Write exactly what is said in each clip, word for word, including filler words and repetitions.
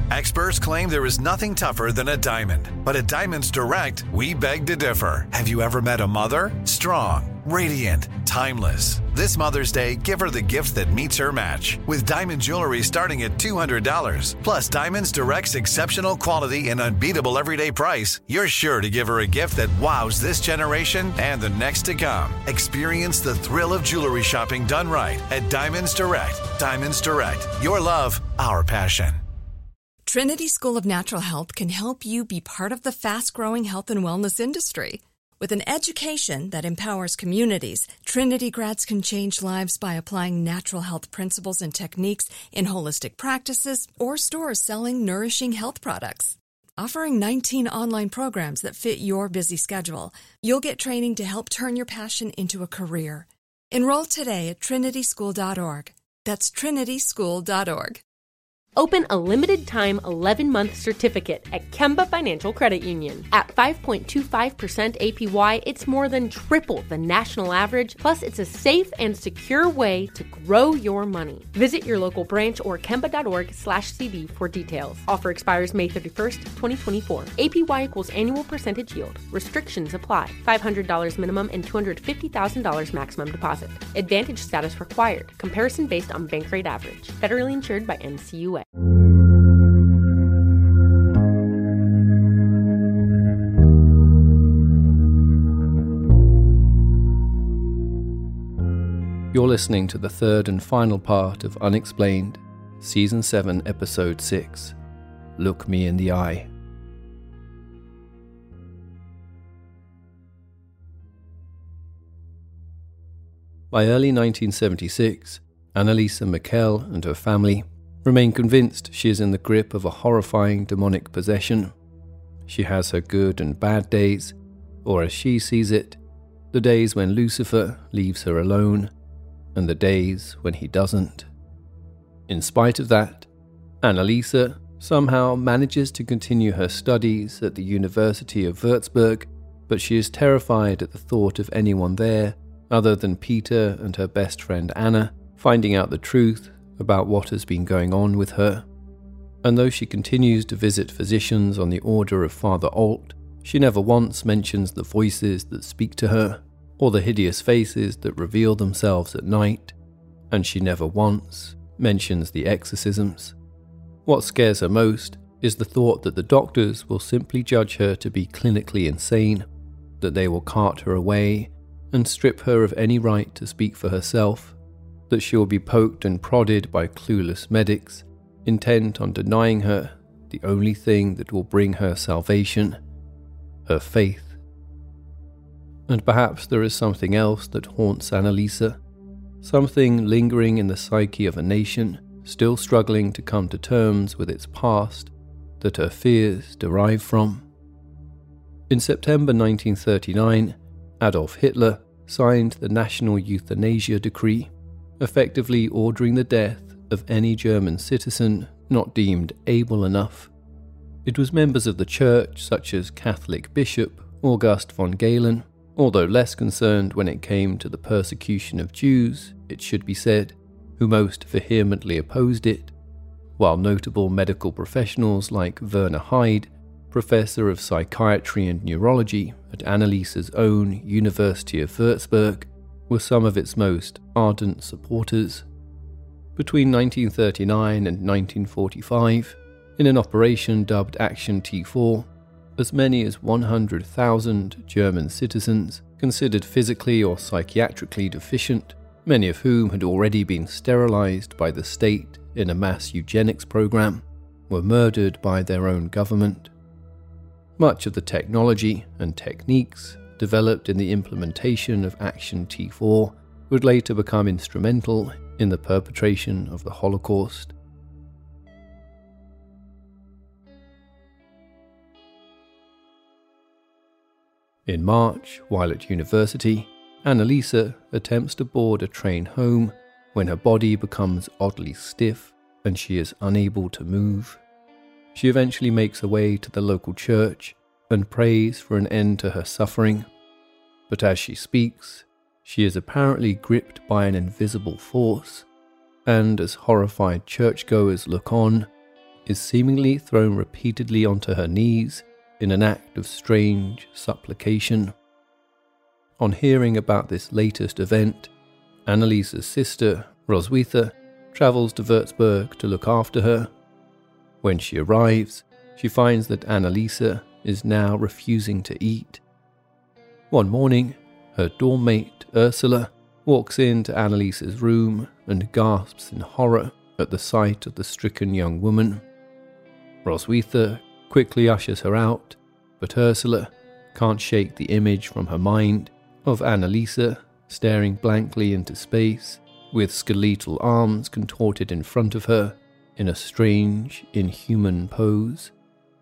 Experts claim there is nothing tougher than a diamond. But at Diamonds Direct, we beg to differ. Have you ever met a mother? Strong, radiant, timeless. This Mother's Day, give her the gift that meets her match. With diamond jewelry starting at two hundred dollars. Plus Diamonds Direct's exceptional quality and unbeatable everyday price, you're sure to give her a gift that wows this generation and the next to come. Experience the thrill of jewelry shopping done right at Diamonds Direct. Diamonds Direct. Your love, our passion. Trinity School of Natural Health can help you be part of the fast-growing health and wellness industry. With an education that empowers communities, Trinity grads can change lives by applying natural health principles and techniques in holistic practices or stores selling nourishing health products. Offering nineteen online programs that fit your busy schedule, you'll get training to help turn your passion into a career. Enroll today at trinity school dot org. That's trinity school dot org. Open a limited-time eleven-month certificate at Kemba Financial Credit Union. At five point two five percent A P Y, it's more than triple the national average, plus it's a safe and secure way to grow your money. Visit your local branch or kemba.org slash CD for details. Offer expires May thirty-first, twenty twenty-four. A P Y equals annual percentage yield. Restrictions apply. five hundred dollars minimum and two hundred fifty thousand dollars maximum deposit. Advantage status required. Comparison based on bank rate average. Federally insured by N C U A. You're listening to the third and final part of Unexplained, Season seven, Episode six, Look Me in the Eye. By early nineteen seventy-six, Annalisa Michel and her family remain convinced she is in the grip of a horrifying demonic possession. She has her good and bad days, or as she sees it, the days when Lucifer leaves her alone, and the days when he doesn't. In spite of that, Annalisa somehow manages to continue her studies at the University of Würzburg, but she is terrified at the thought of anyone there, other than Peter and her best friend Anna, finding out the truth about what has been going on with her. And though she continues to visit physicians on the order of Father Alt, she never once mentions the voices that speak to her, or the hideous faces that reveal themselves at night, and she never once mentions the exorcisms. What scares her most is the thought that the doctors will simply judge her to be clinically insane, that they will cart her away and strip her of any right to speak for herself, that she will be poked and prodded by clueless medics, intent on denying her the only thing that will bring her salvation, her faith. And perhaps there is something else that haunts Annalisa, something lingering in the psyche of a nation still struggling to come to terms with its past that her fears derive from. In September nineteen thirty-nine, Adolf Hitler signed the National Euthanasia Decree, effectively ordering the death of any German citizen not deemed able enough. It was members of the church, such as Catholic Bishop August von Galen, although less concerned when it came to the persecution of Jews, it should be said, who most vehemently opposed it, while notable medical professionals like Werner Heide, professor of psychiatry and neurology at Annalisa's own University of Würzburg, were some of its most ardent supporters. Between nineteen thirty-nine and nineteen forty-five, in an operation dubbed Action T four, as many as one hundred thousand German citizens, considered physically or psychiatrically deficient, many of whom had already been sterilized by the state in a mass eugenics program, were murdered by their own government. Much of the technology and techniques developed in the implementation of Action T four would later become instrumental in the perpetration of the Holocaust. In March, while at university, Annalisa attempts to board a train home when her body becomes oddly stiff and she is unable to move. She eventually makes her way to the local church and prays for an end to her suffering. But as she speaks, she is apparently gripped by an invisible force, and as horrified churchgoers look on, is seemingly thrown repeatedly onto her knees in an act of strange supplication. On hearing about this latest event, Annaliese's sister, Roswitha, travels to Würzburg to look after her. When she arrives, she finds that Anneliese is now refusing to eat. One morning, her dorm mate, Ursula, walks into Annaliese's room and gasps in horror at the sight of the stricken young woman. Roswitha quickly ushers her out, but Ursula can't shake the image from her mind of Anneliese staring blankly into space, with skeletal arms contorted in front of her in a strange, inhuman pose.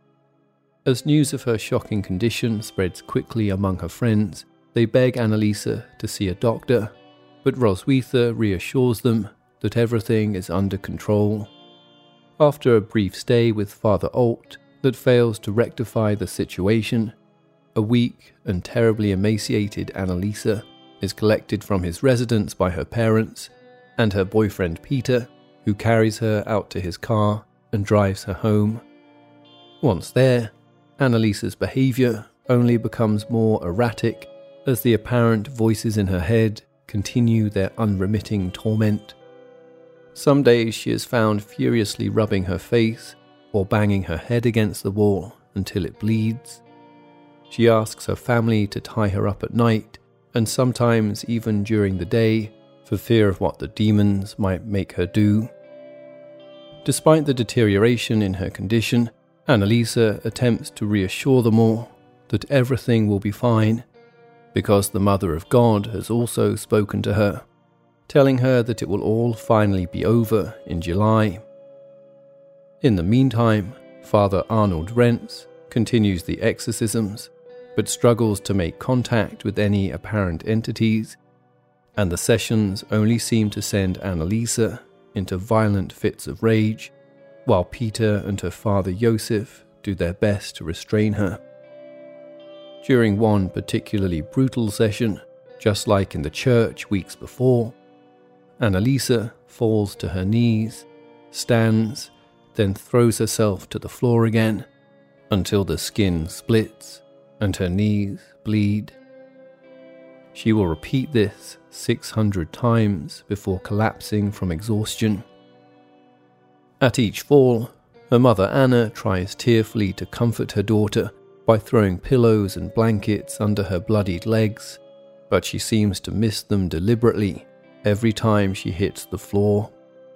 As news of her shocking condition spreads quickly among her friends, they beg Anneliese to see a doctor, but Roswitha reassures them that everything is under control. After a brief stay with Father Alt that fails to rectify the situation, a weak and terribly emaciated Anneliese is collected from his residence by her parents and her boyfriend Peter, who carries her out to his car and drives her home. Once there, Annaliese's behaviour only becomes more erratic as the apparent voices in her head continue their unremitting torment. Some days she is found furiously rubbing her face or banging her head against the wall until it bleeds. She asks her family to tie her up at night, and sometimes even during the day, for fear of what the demons might make her do. Despite the deterioration in her condition, Anneliese attempts to reassure them all that everything will be fine, because the Mother of God has also spoken to her, telling her that it will all finally be over in July. In the meantime, Father Arnold Rentz continues the exorcisms, but struggles to make contact with any apparent entities, and the sessions only seem to send Anneliese into violent fits of rage, while Peter and her father Joseph do their best to restrain her. During one particularly brutal session, just like in the church weeks before, Anneliese falls to her knees, stands, then throws herself to the floor again, until the skin splits and her knees bleed. She will repeat this six hundred times before collapsing from exhaustion. At each fall, her mother Anna tries tearfully to comfort her daughter by throwing pillows and blankets under her bloodied legs, but she seems to miss them deliberately every time she hits the floor.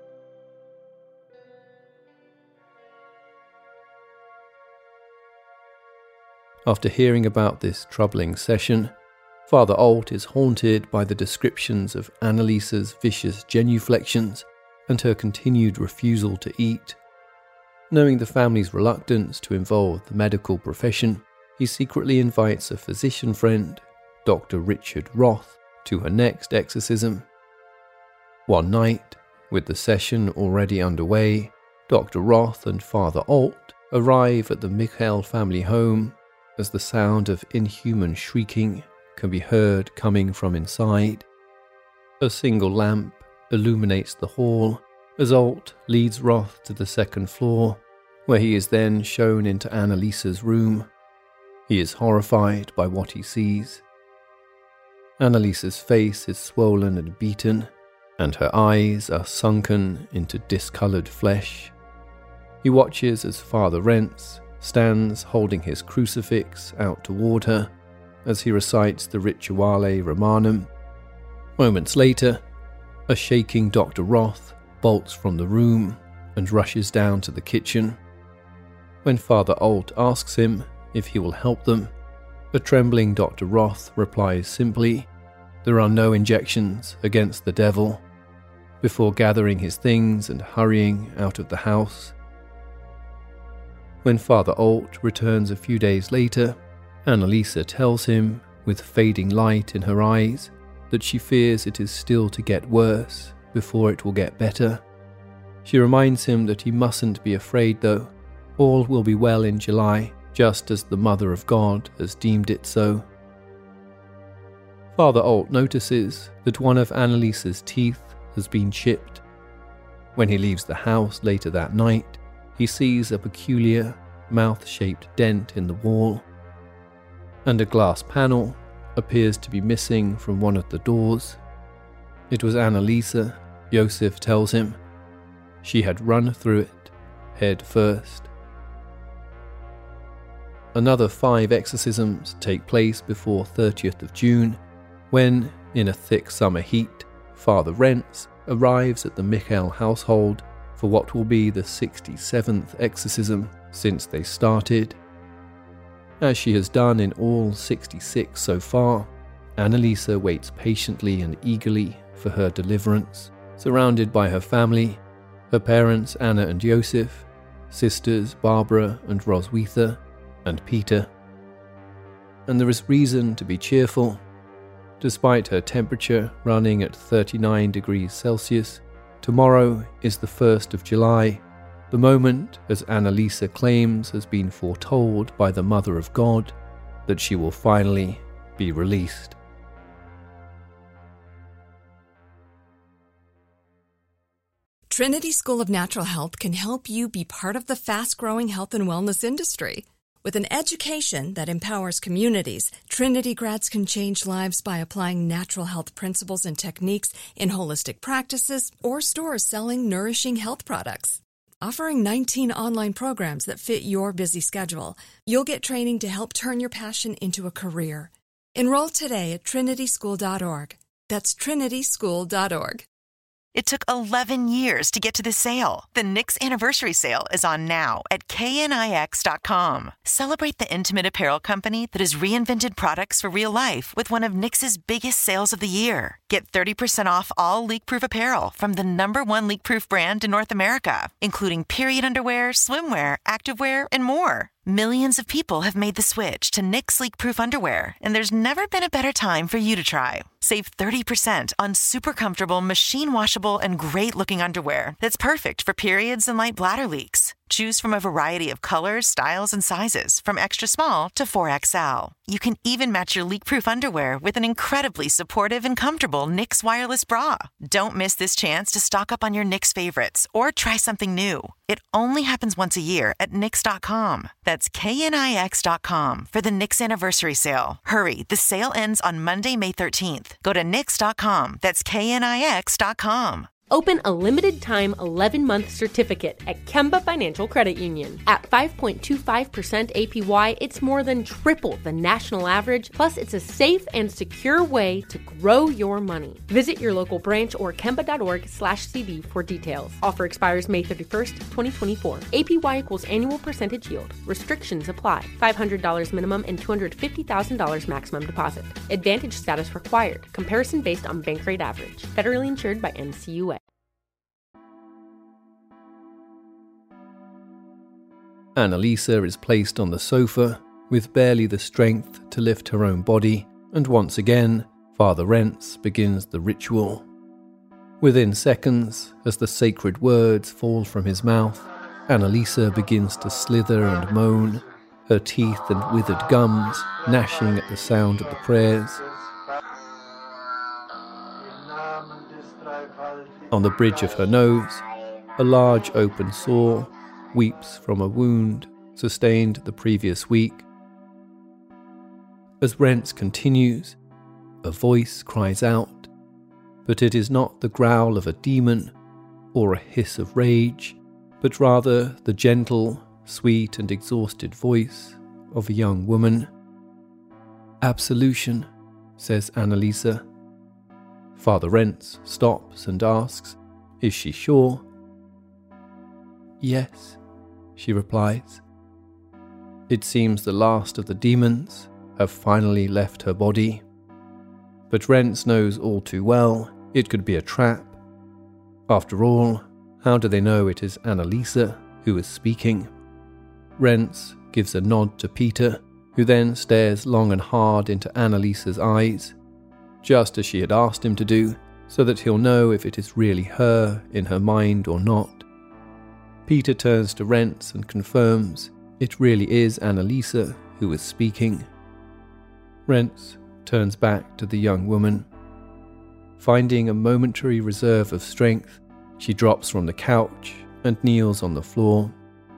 After hearing about this troubling session, Father Alt is haunted by the descriptions of Annaliese's vicious genuflections and her continued refusal to eat. Knowing the family's reluctance to involve the medical profession, he secretly invites a physician friend, Doctor Richard Roth, to her next exorcism. One night, with the session already underway, Doctor Roth and Father Alt arrive at the Michael family home as the sound of inhuman shrieking can be heard coming from inside. A single lamp illuminates the hall as Alt leads Roth to the second floor, where he is then shown into Annaliese's room. He is horrified by what he sees. Annaliese's face is swollen and beaten, and her eyes are sunken into discoloured flesh. He watches as Father Rentz stands holding his crucifix out toward her as he recites the Rituale Romanum. Moments later, a shaking Doctor Roth bolts from the room and rushes down to the kitchen. When Father Alt asks him if he will help them, the trembling Doctor Roth replies simply, "There are no injections against the devil," before gathering his things and hurrying out of the house. When Father Alt returns a few days later, Anneliese tells him, with fading light in her eyes, that she fears it is still to get worse before it will get better. She reminds him that he mustn't be afraid though. All will be well in July, just as the Mother of God has deemed it so. Father Alt notices that one of Annaliese's teeth has been chipped. When he leaves the house later that night, he sees a peculiar, mouth-shaped dent in the wall, and a glass panel appears to be missing from one of the doors. It was Annalisa, Joseph tells him. She had run through it, head first. Another five exorcisms take place before thirtieth of June, when, in a thick summer heat, Father Rentz arrives at the Michel household for what will be the sixty-seventh exorcism since they started. As she has done in all sixty-six so far, Annalisa waits patiently and eagerly for her deliverance, surrounded by her family, her parents Anna and Joseph, sisters Barbara and Roswitha, and Peter. And there is reason to be cheerful. Despite her temperature running at thirty-nine degrees Celsius, tomorrow is the first of July, the moment, as Annalisa claims has been foretold by the Mother of God, that she will finally be released. Trinity School of Natural Health can help you be part of the fast-growing health and wellness industry. With an education that empowers communities, Trinity grads can change lives by applying natural health principles and techniques in holistic practices or stores selling nourishing health products. Offering nineteen online programs that fit your busy schedule, you'll get training to help turn your passion into a career. Enroll today at trinity school dot org. That's trinity school dot org. It took eleven years to get to this sale. The Knix Anniversary Sale is on now at K N I X dot com. Celebrate the intimate apparel company that has reinvented products for real life with one of Knix's biggest sales of the year. Get thirty percent off all leak-proof apparel from the number one leak-proof brand in North America, including period underwear, swimwear, activewear, and more. Millions of people have made the switch to Knix leak-proof underwear, and there's never been a better time for you to try. Save thirty percent on super comfortable, machine-washable, and great-looking underwear that's perfect for periods and light bladder leaks. Choose from a variety of colors, styles, and sizes, from extra small to four X L. You can even match your leak-proof underwear with an incredibly supportive and comfortable Knix wireless bra. Don't miss this chance to stock up on your Knix favorites or try something new. It only happens once a year at Knix dot com. That's K N I X dot com for the Knix Anniversary Sale. Hurry, the sale ends on Monday, May thirteenth. Go to Knix dot com. That's K N I X dot com. Open a limited-time eleven-month certificate at Kemba Financial Credit Union. At five point two five percent A P Y, it's more than triple the national average, plus it's a safe and secure way to grow your money. Visit your local branch or kemba dot org slash C D for details. Offer expires May thirty-first, twenty twenty-four. A P Y equals annual percentage yield. Restrictions apply. five hundred dollars minimum and two hundred fifty thousand dollars maximum deposit. Advantage status required. Comparison based on bank rate average. Federally insured by N C U A. Annalisa is placed on the sofa with barely the strength to lift her own body, and once again, Father Rentz begins the ritual. Within seconds, as the sacred words fall from his mouth, Annalisa begins to slither and moan, her teeth and withered gums gnashing at the sound of the prayers. On the bridge of her nose, a large open sore weeps from a wound sustained the previous week. As Rentz continues, a voice cries out, but it is not the growl of a demon or a hiss of rage, but rather the gentle, sweet and exhausted voice of a young woman. "Absolution," says Annalisa. Father Rentz stops and asks, "Is she sure?" "Yes," she replies. It seems the last of the demons have finally left her body. But Rentz knows all too well it could be a trap. After all, how do they know it is Annalisa who is speaking? Rentz gives a nod to Peter, who then stares long and hard into Annalisa's eyes, just as she had asked him to do, so that he'll know if it is really her in her mind or not. Peter turns to Rentz and confirms it really is Annalisa who is speaking. Rentz turns back to the young woman. Finding a momentary reserve of strength, she drops from the couch and kneels on the floor.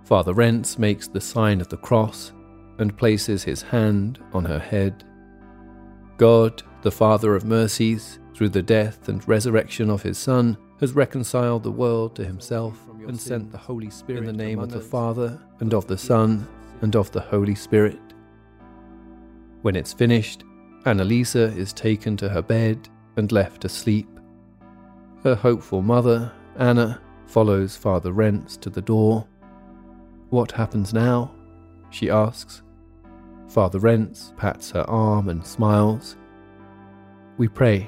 Father Rentz makes the sign of the cross and places his hand on her head. God, the Father of mercies, through the death and resurrection of his Son, has reconciled the world to himself and sent the Holy Spirit in the name of the Father, and of the Son, and of the Holy Spirit. When it's finished, Annalisa is taken to her bed and left asleep. Her hopeful mother, Anna, follows Father Rentz to the door. "What happens now?" she asks. Father Rentz pats her arm and smiles. "We pray."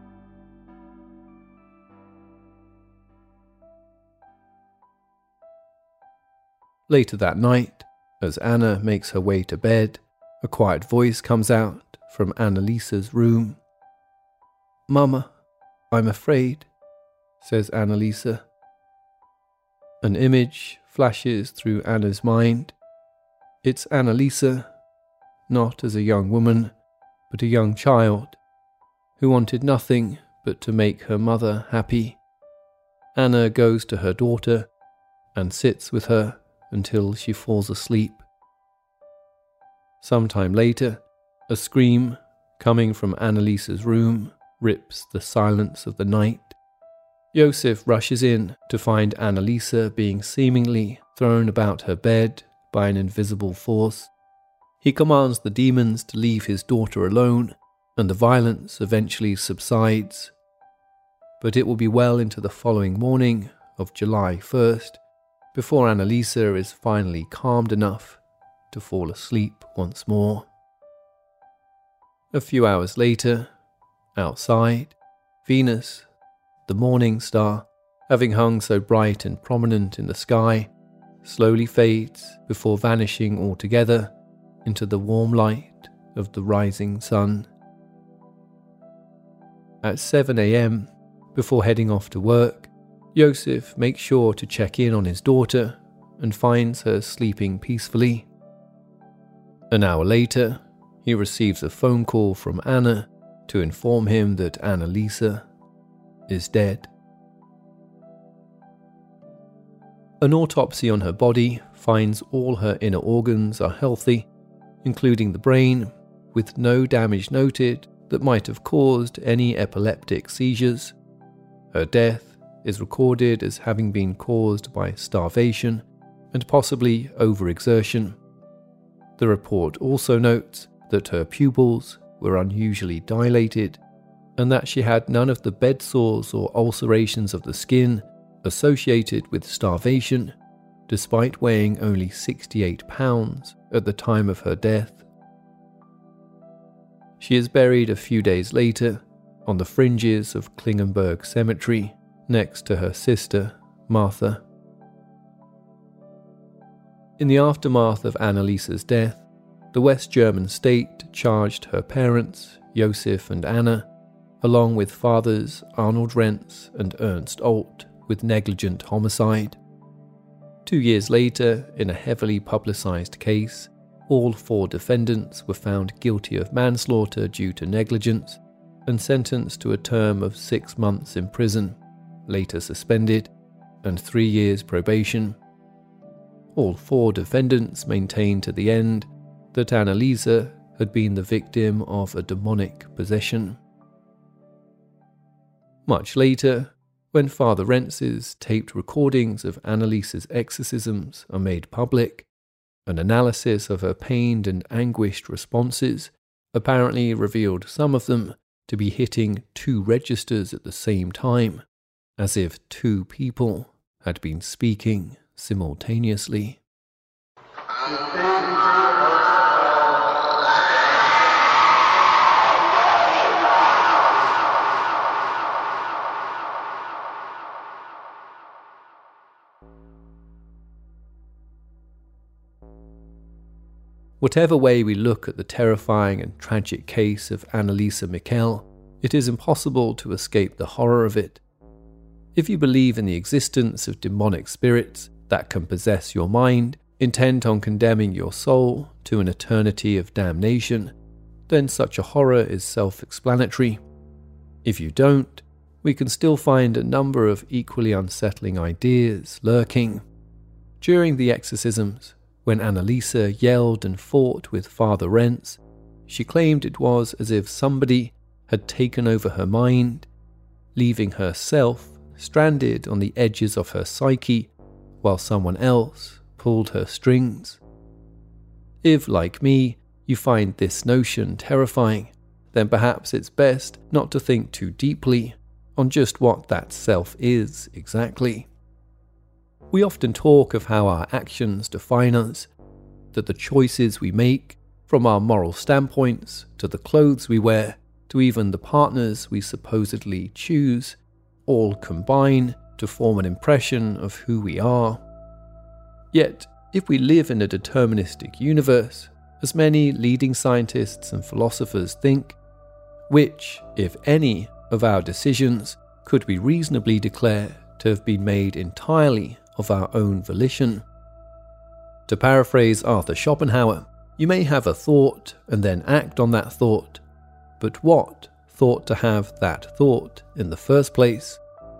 Later that night, as Anna makes her way to bed, a quiet voice comes out from Annalisa's room. "Mama, I'm afraid," says Annalisa. An image flashes through Anna's mind. It's Annalisa, not as a young woman, but a young child, who wanted nothing but to make her mother happy. Anna goes to her daughter and sits with her until she falls asleep. Sometime later, a scream coming from Annalisa's room rips the silence of the night. Joseph rushes in to find Annalisa being seemingly thrown about her bed by an invisible force. He commands the demons to leave his daughter alone, and the violence eventually subsides. But it will be well into the following morning of July first before Annalisa is finally calmed enough to fall asleep once more. A few hours later, outside, Venus, the morning star, having hung so bright and prominent in the sky, slowly fades before vanishing altogether into the warm light of the rising sun. At seven a.m., before heading off to work, Joseph makes sure to check in on his daughter and finds her sleeping peacefully. An hour later, he receives a phone call from Anna to inform him that Annalisa is dead. An autopsy on her body finds all her inner organs are healthy, including the brain, with no damage noted that might have caused any epileptic seizures. Her death is recorded as having been caused by starvation and possibly overexertion. The report also notes that her pupils were unusually dilated and that she had none of the bed sores or ulcerations of the skin associated with starvation, despite weighing only sixty-eight pounds at the time of her death. She is buried a few days later on the fringes of Klingenberg Cemetery next to her sister, Martha. In the aftermath of Annalisa's death, the West German state charged her parents, Joseph and Anna, along with fathers Arnold Rentz and Ernst Alt, with negligent homicide. Two years later, in a heavily publicized case, all four defendants were found guilty of manslaughter due to negligence and sentenced to a term of six months in prison, later suspended, and three years probation. All four defendants maintained to the end that Annalisa had been the victim of a demonic possession. Much later, when Father Rentz's taped recordings of Annalisa's exorcisms are made public, an analysis of her pained and anguished responses apparently revealed some of them to be hitting two registers at the same time, as if two people had been speaking simultaneously. Whatever way we look at the terrifying and tragic case of Annalisa Michel, it is impossible to escape the horror of it. If you believe in the existence of demonic spirits that can possess your mind, intent on condemning your soul to an eternity of damnation, then such a horror is self-explanatory. If you don't, we can still find a number of equally unsettling ideas lurking. During the exorcisms, when Annalisa yelled and fought with Father Renz, she claimed it was as if somebody had taken over her mind, leaving herself stranded on the edges of her psyche while someone else pulled her strings. If, like me, you find this notion terrifying, then perhaps it's best not to think too deeply on just what that self is exactly. We often talk of how our actions define us, that the choices we make, from our moral standpoints to the clothes we wear, to even the partners we supposedly choose, all combine to form an impression of who we are. Yet, if we live in a deterministic universe, as many leading scientists and philosophers think, which, if any, of our decisions could we reasonably declare to have been made entirely of our own volition? To paraphrase Arthur Schopenhauer, you may have a thought and then act on that thought, but what thought to have that thought in the first place?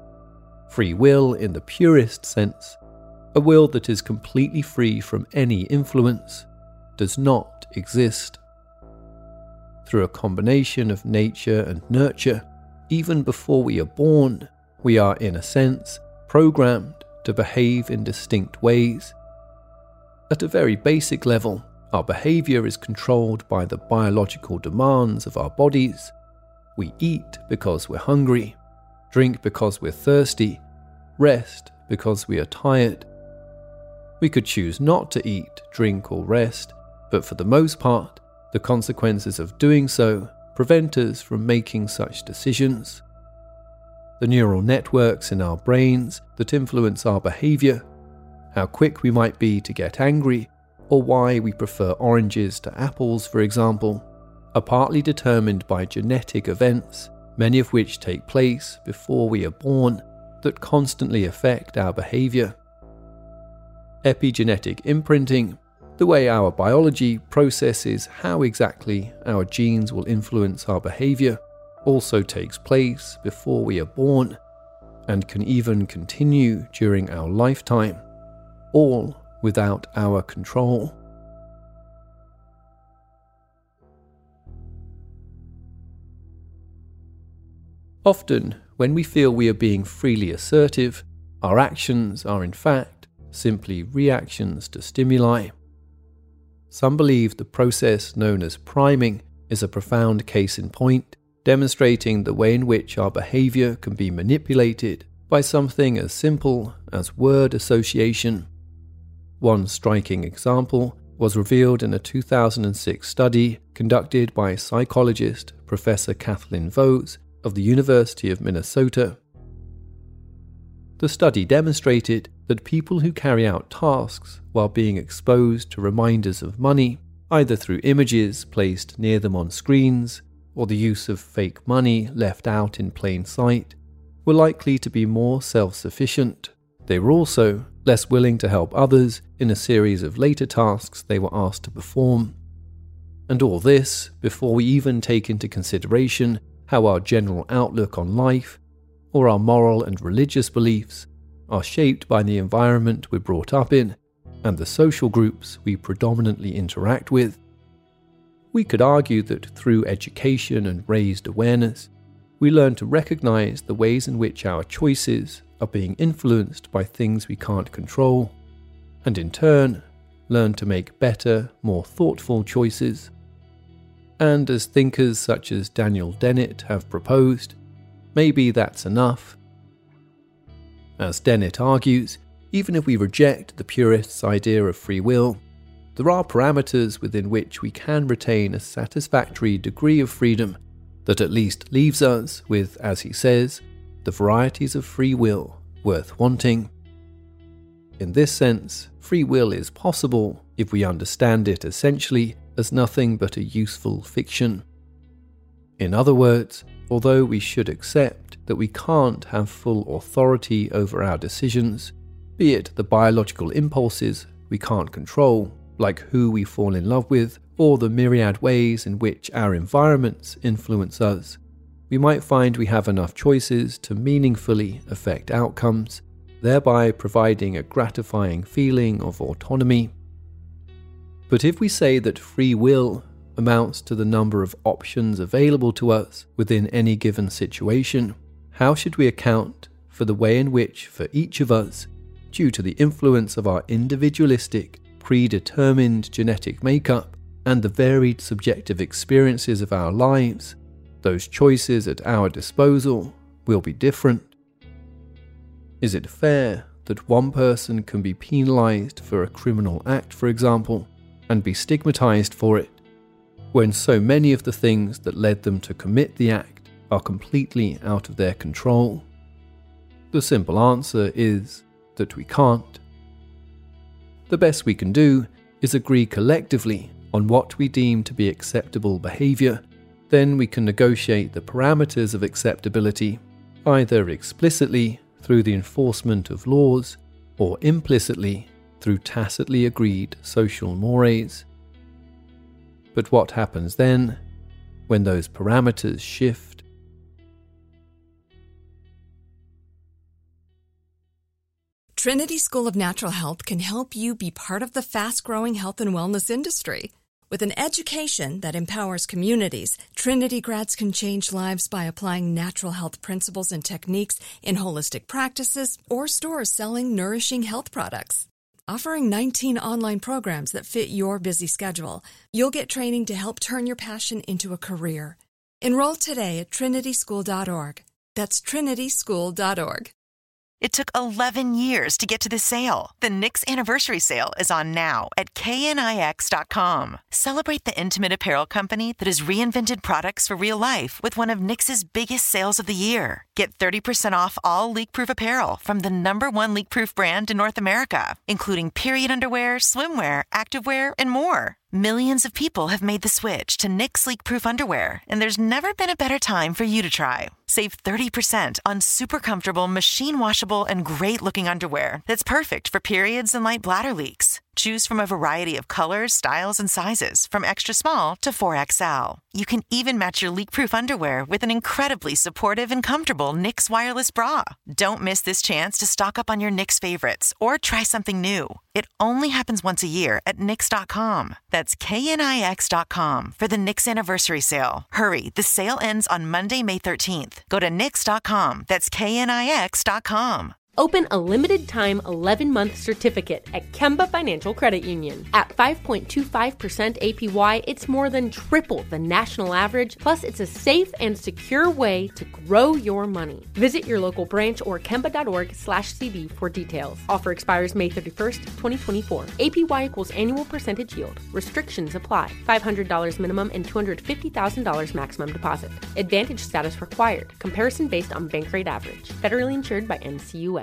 Free will in the purest sense, a will that is completely free from any influence, does not exist. Through a combination of nature and nurture, even before we are born, we are in a sense programmed to behave in distinct ways. At a very basic level, our behavior is controlled by the biological demands of our bodies. We eat because we're hungry, drink because we're thirsty, rest because we are tired. We could choose not to eat, drink, or rest, but for the most part, the consequences of doing so prevent us from making such decisions. The neural networks in our brains that influence our behavior, how quick we might be to get angry, or why we prefer oranges to apples, for example, are partly determined by genetic events, many of which take place before we are born, that constantly affect our behavior. Epigenetic imprinting, the way our biology processes how exactly our genes will influence our behavior, also takes place before we are born, and can even continue during our lifetime, all without our control. Often, when we feel we are being freely assertive, our actions are in fact simply reactions to stimuli. Some believe the process known as priming is a profound case in point, demonstrating the way in which our behavior can be manipulated by something as simple as word association. One striking example was revealed in a two thousand six study conducted by psychologist Professor Kathleen Vohs of the University of Minnesota. The study demonstrated that people who carry out tasks while being exposed to reminders of money, either through images placed near them on screens or the use of fake money left out in plain sight, were likely to be more self-sufficient. They were also less willing to help others in a series of later tasks they were asked to perform. And all this before we even take into consideration how our general outlook on life, or our moral and religious beliefs, are shaped by the environment we're brought up in and the social groups we predominantly interact with. We could argue that through education and raised awareness, we learn to recognize the ways in which our choices are being influenced by things we can't control, and in turn, learn to make better, more thoughtful choices. And as thinkers such as Daniel Dennett have proposed, maybe that's enough. As Dennett argues, even if we reject the purists' idea of free will, there are parameters within which we can retain a satisfactory degree of freedom that at least leaves us with, as he says, the varieties of free will worth wanting. In this sense, free will is possible if we understand it essentially as nothing but a useful fiction. In other words, although we should accept that we can't have full authority over our decisions, be it the biological impulses we can't control, like who we fall in love with, or the myriad ways in which our environments influence us, we might find we have enough choices to meaningfully affect outcomes, thereby providing a gratifying feeling of autonomy. But if we say that free will amounts to the number of options available to us within any given situation, how should we account for the way in which, for each of us, due to the influence of our individualistic, predetermined genetic makeup and the varied subjective experiences of our lives, those choices at our disposal will be different? Is it fair that one person can be penalized for a criminal act, for example, and be stigmatized for it, when so many of the things that led them to commit the act are completely out of their control? The simple answer is that we can't. The best we can do is agree collectively on what we deem to be acceptable behavior. Then we can negotiate the parameters of acceptability, either explicitly through the enforcement of laws or implicitly through tacitly agreed social mores. But what happens then when those parameters shift? Trinity School of Natural Health can help you be part of the fast-growing health and wellness industry. With an education that empowers communities, Trinity grads can change lives by applying natural health principles and techniques in holistic practices or stores selling nourishing health products. Offering nineteen online programs that fit your busy schedule, you'll get training to help turn your passion into a career. Enroll today at trinity school dot org. That's trinity school dot org. It took eleven years to get to this sale. The Knix Anniversary Sale is on now at K N I X dot com. Celebrate the intimate apparel company that has reinvented products for real life with one of Knix's biggest sales of the year. Get thirty percent off all leak-proof apparel from the number one leak-proof brand in North America, including period underwear, swimwear, activewear, and more. Millions of people have made the switch to Knix leak-proof underwear, and there's never been a better time for you to try. Save thirty percent on super comfortable, machine-washable, and great-looking underwear that's perfect for periods and light bladder leaks. Choose from a variety of colors, styles, and sizes, from extra small to four X L. You can even match your leak-proof underwear with an incredibly supportive and comfortable Knix wireless bra. Don't miss this chance to stock up on your Knix favorites or try something new. It only happens once a year at Knix dot com. That's K N I X dot com for the Knix Anniversary Sale. Hurry, the sale ends on Monday, May thirteenth. Go to Knix dot com. That's K N I X dot com. Open a limited-time eleven-month certificate at Kemba Financial Credit Union. At five point two five percent A P Y, it's more than triple the national average, plus it's a safe and secure way to grow your money. Visit your local branch or kemba dot org slash C D for details. Offer expires May thirty-first, twenty twenty-four. A P Y equals annual percentage yield. Restrictions apply. five hundred dollars minimum and two hundred fifty thousand dollars maximum deposit. Advantage status required. Comparison based on bank rate average. Federally insured by N C U A.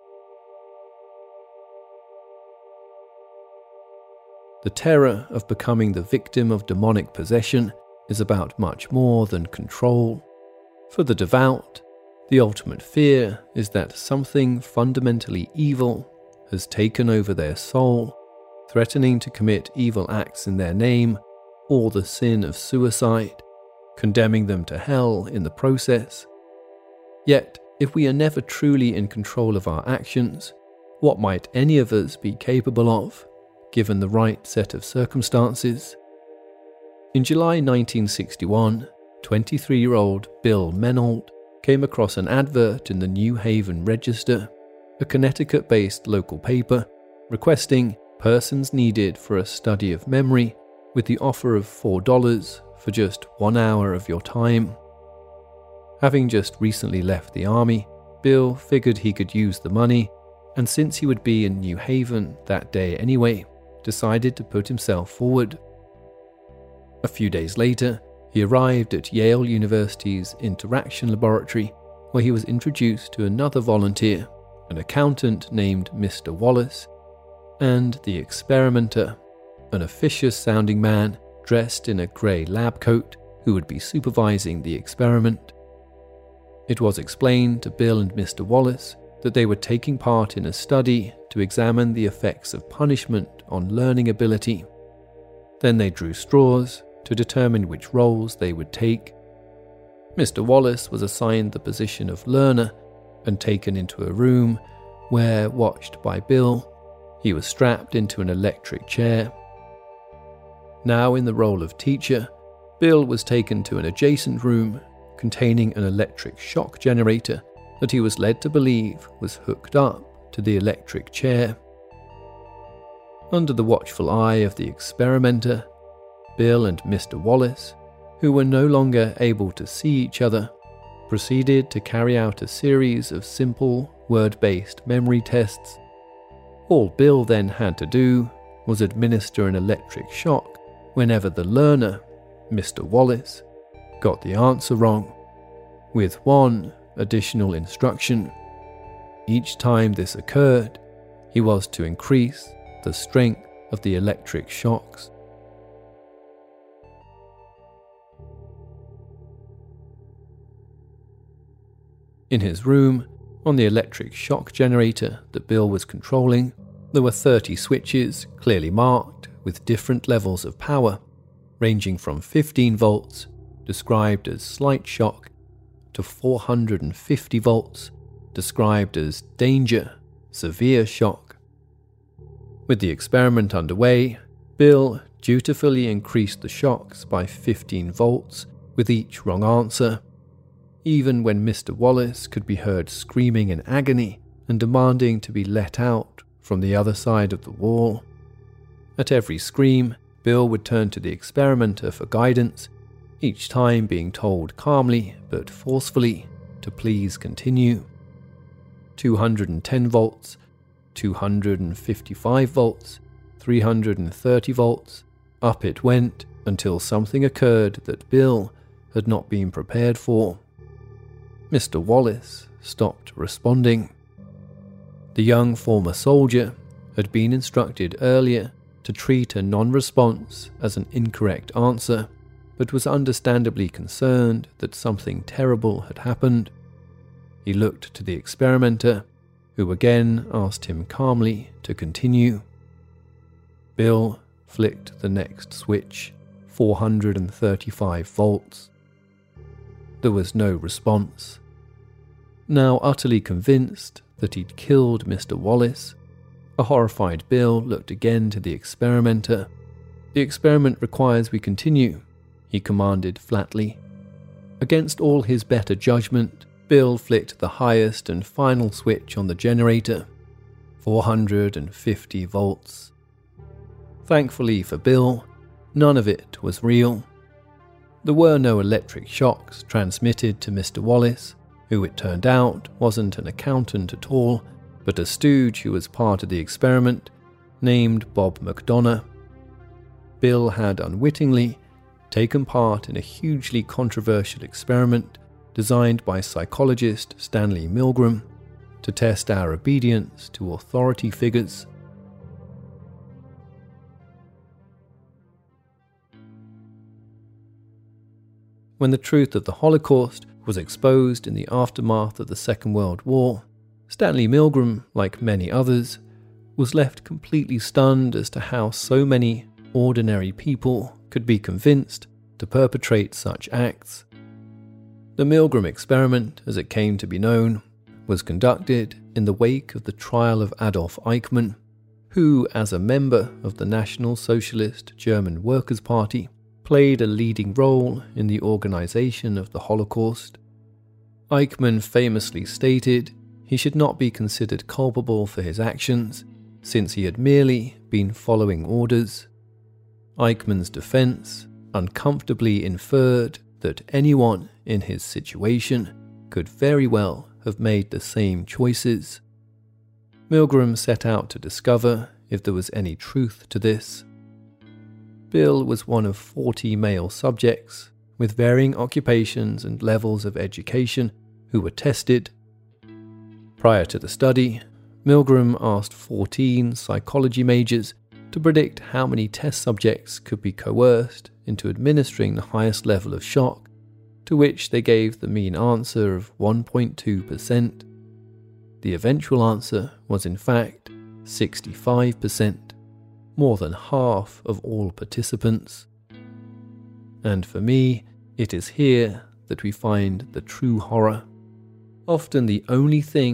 The terror of becoming the victim of demonic possession is about much more than control. For the devout, the ultimate fear is that something fundamentally evil has taken over their soul, threatening to commit evil acts in their name, or the sin of suicide, condemning them to hell in the process. Yet, if we are never truly in control of our actions, what might any of us be capable of, given the right set of circumstances? In July nineteen sixty-one, twenty-three-year-old Bill Menold came across an advert in the New Haven Register, a Connecticut-based local paper, requesting persons needed for a study of memory with the offer of four dollars for just one hour of your time. Having just recently left the army, Bill figured he could use the money, and since he would be in New Haven that day anyway, decided to put himself forward. A few days later, he arrived at Yale University's Interaction Laboratory, where he was introduced to another volunteer, an accountant named Mister Wallace, and the experimenter, an officious-sounding man dressed in a grey lab coat who would be supervising the experiment. It was explained to Bill and Mister Wallace that they were taking part in a study to examine the effects of punishment on learning ability. Then they drew straws to determine which roles they would take. Mister Wallace was assigned the position of learner and taken into a room where, watched by Bill, he was strapped into an electric chair. Now in the role of teacher, Bill was taken to an adjacent room containing an electric shock generator that he was led to believe was hooked up to the electric chair. Under the watchful eye of the experimenter, Bill and Mister Wallace, who were no longer able to see each other, proceeded to carry out a series of simple, word-based memory tests. All Bill then had to do was administer an electric shock whenever the learner, Mister Wallace, got the answer wrong, with one additional instruction. Each time this occurred, he was to increase the strength of the electric shocks. In his room, on the electric shock generator that Bill was controlling, there were thirty switches clearly marked with different levels of power, ranging from fifteen volts, described as slight shock, to four hundred fifty volts, described as danger, severe shock. With the experiment underway, Bill dutifully increased the shocks by fifteen volts with each wrong answer, even when Mister Wallace could be heard screaming in agony and demanding to be let out from the other side of the wall. At every scream, Bill would turn to the experimenter for guidance, each time being told calmly but forcefully to please continue. two hundred ten volts, two hundred fifty-five volts, three hundred thirty volts, up it went until something occurred that Bill had not been prepared for. Mister Wallace stopped responding. The young former soldier had been instructed earlier to treat a non-response as an incorrect answer, but was understandably concerned that something terrible had happened. He looked to the experimenter, who again asked him calmly to continue. Bill flicked the next switch, four hundred thirty-five volts. There was no response. Now utterly convinced that he'd killed Mister Wallace, a horrified Bill looked again to the experimenter. "The experiment requires we continue," he commanded flatly. Against all his better judgment, Bill flicked the highest and final switch on the generator, four hundred fifty volts. Thankfully for Bill, none of it was real. There were no electric shocks transmitted to Mister Wallace, who it turned out wasn't an accountant at all, but a stooge who was part of the experiment, named Bob McDonough. Bill had unwittingly taken part in a hugely controversial experiment designed by psychologist Stanley Milgram to test our obedience to authority figures. When the truth of the Holocaust was exposed in the aftermath of the Second World War, Stanley Milgram, like many others, was left completely stunned as to how so many ordinary people could be convinced to perpetrate such acts. The Milgram experiment, as it came to be known, was conducted in the wake of the trial of Adolf Eichmann, who, as a member of the National Socialist German Workers' Party, played a leading role in the organization of the Holocaust. Eichmann famously stated he should not be considered culpable for his actions, since he had merely been following orders. Eichmann's defense uncomfortably inferred that anyone in his situation could very well have made the same choices. Milgram set out to discover if there was any truth to this. Bill was one of forty male subjects with varying occupations and levels of education who were tested. Prior to the study, Milgram asked fourteen psychology majors to predict how many test subjects could be coerced into administering the highest level of shock, to which they gave the mean answer of one point two percent. The eventual answer was in fact sixty-five percent, more than half of all participants. And for me, it is here that we find the true horror. Often the only thing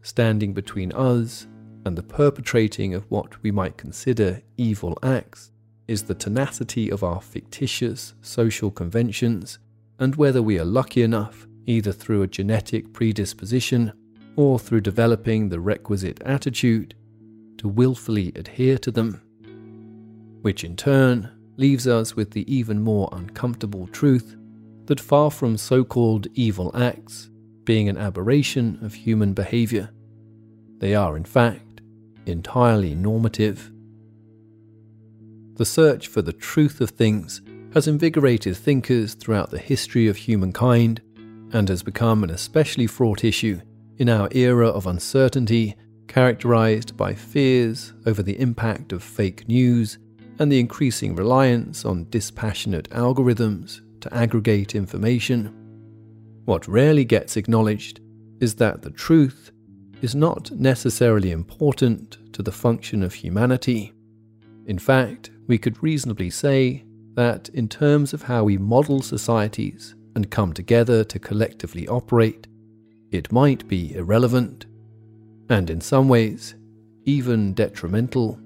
standing between us and the perpetrating of what we might consider evil acts is the tenacity of our fictitious social conventions, and whether we are lucky enough, either through a genetic predisposition or through developing the requisite attitude, to willfully adhere to them, which in turn leaves us with the even more uncomfortable truth that far from so-called evil acts being an aberration of human behaviour, they are in fact entirely normative. The search for the truth of things has invigorated thinkers throughout the history of humankind and has become an especially fraught issue in our era of uncertainty characterized by fears over the impact of fake news and the increasing reliance on dispassionate algorithms to aggregate information. What rarely gets acknowledged is that the truth is not necessarily important to the function of humanity. In fact, we could reasonably say that in terms of how we model societies and come together to collectively operate, it might be irrelevant, and in some ways, even detrimental.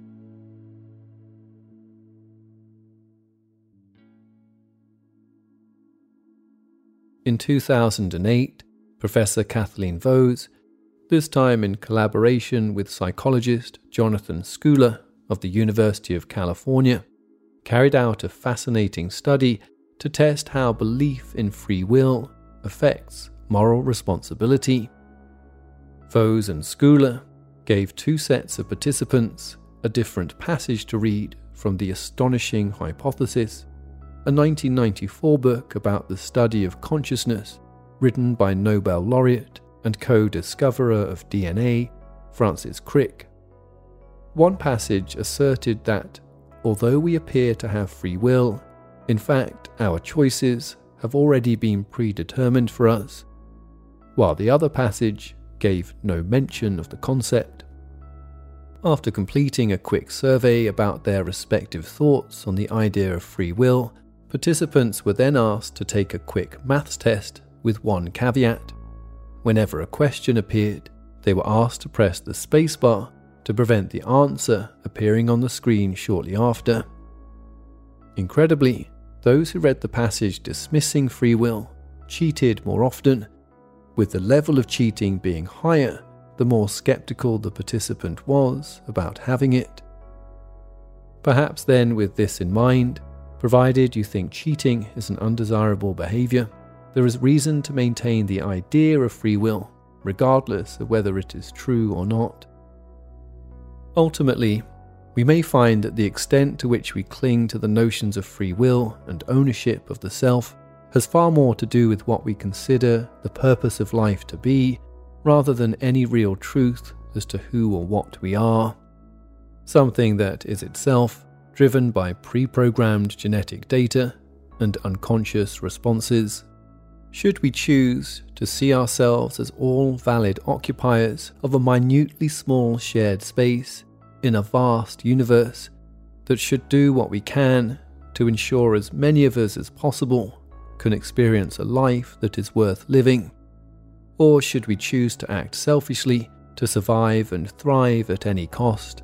In two thousand eight, Professor Kathleen Vohs, this time in collaboration with psychologist Jonathan Schooler of the University of California, carried out a fascinating study to test how belief in free will affects moral responsibility. Vohs and Schooler gave two sets of participants a different passage to read from The Astonishing Hypothesis, a nineteen ninety-four book about the study of consciousness written by Nobel laureate and co-discoverer of D N A, Francis Crick. One passage asserted that, although we appear to have free will, in fact our choices have already been predetermined for us, while the other passage gave no mention of the concept. After completing a quick survey about their respective thoughts on the idea of free will, participants were then asked to take a quick maths test with one caveat. Whenever a question appeared, they were asked to press the spacebar to prevent the answer appearing on the screen shortly after. Incredibly, those who read the passage dismissing free will cheated more often, with the level of cheating being higher the more skeptical the participant was about having it. Perhaps then, with this in mind, provided you think cheating is an undesirable behaviour, there is reason to maintain the idea of free will, regardless of whether it is true or not. Ultimately, we may find that the extent to which we cling to the notions of free will and ownership of the self has far more to do with what we consider the purpose of life to be, rather than any real truth as to who or what we are. Something that is itself driven by pre-programmed genetic data and unconscious responses. Should we choose to see ourselves as all valid occupiers of a minutely small shared space in a vast universe that should do what we can to ensure as many of us as possible can experience a life that is worth living? Or should we choose to act selfishly to survive and thrive at any cost?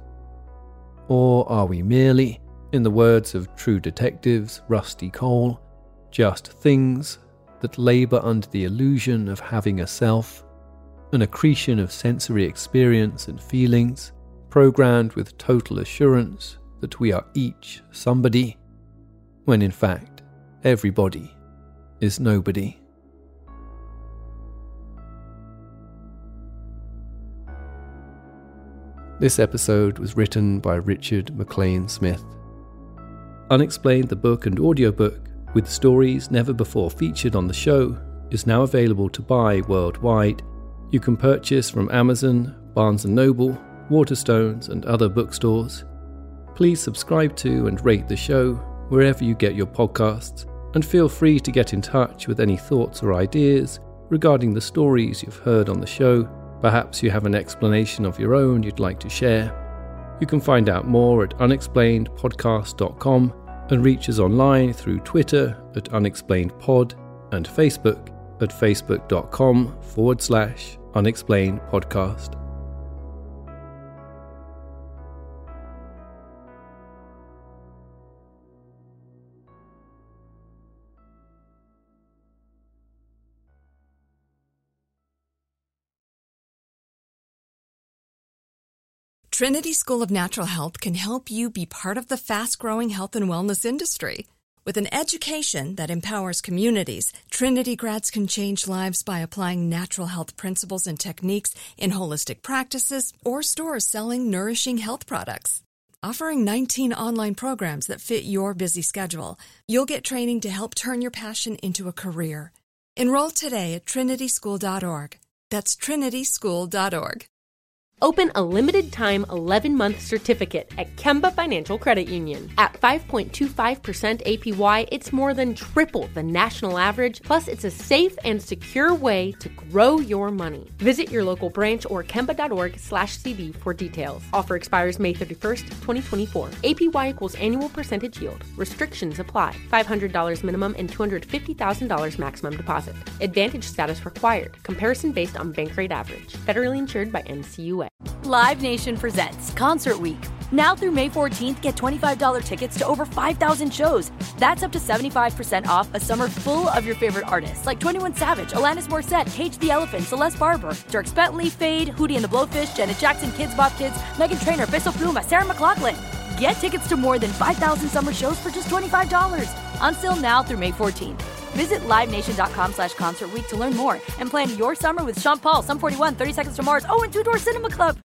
Or are we merely, in the words of True Detective's Rusty Cole, just things that labour under the illusion of having a self, an accretion of sensory experience and feelings, programmed with total assurance that we are each somebody, when in fact everybody is nobody? This episode was written by Richard McLean Smith. Unexplained, the book and audiobook, with stories never before featured on the show, is now available to buy worldwide. You can purchase from Amazon, Barnes and Noble, Waterstones and other bookstores. Please subscribe to and rate the show wherever you get your podcasts, and feel free to get in touch with any thoughts or ideas regarding the stories you've heard on the show. Perhaps you have an explanation of your own you'd like to share. You can find out more at unexplained podcast dot com and reach us online through Twitter at unexplainedpod and Facebook at facebook.com forward slash unexplained podcast. Trinity School of Natural Health can help you be part of the fast-growing health and wellness industry. With an education that empowers communities, Trinity grads can change lives by applying natural health principles and techniques in holistic practices or stores selling nourishing health products. Offering nineteen online programs that fit your busy schedule, you'll get training to help turn your passion into a career. Enroll today at trinity school dot org. That's trinity school dot org. Open a limited-time eleven-month certificate at Kemba Financial Credit Union. At five point two five percent A P Y, it's more than triple the national average, plus it's a safe and secure way to grow your money. Visit your local branch or kemba.org slash CD for details. Offer expires May thirty-first, twenty twenty-four. A P Y equals annual percentage yield. Restrictions apply. five hundred dollars minimum and two hundred fifty thousand dollars maximum deposit. Advantage status required. Comparison based on bank rate average. Federally insured by N C U A. Live Nation presents Concert Week. Now through May fourteenth, get twenty-five dollars tickets to over five thousand shows. That's up to seventy-five percent off a summer full of your favorite artists like twenty-one Savage, Alanis Morissette, Cage the Elephant, Celeste Barber, Dierks Bentley, Fade, Hootie and the Blowfish, Janet Jackson, Kids Bop Kids, Meghan Trainor, Bissell Pluma, Sarah McLachlan. Get tickets to more than five thousand summer shows for just twenty-five dollars. Until now through May fourteenth. Visit livenation.com slash concert week to learn more and plan your summer with Sean Paul, Sum forty-one, thirty Seconds to Mars, oh, and Two Door Cinema Club.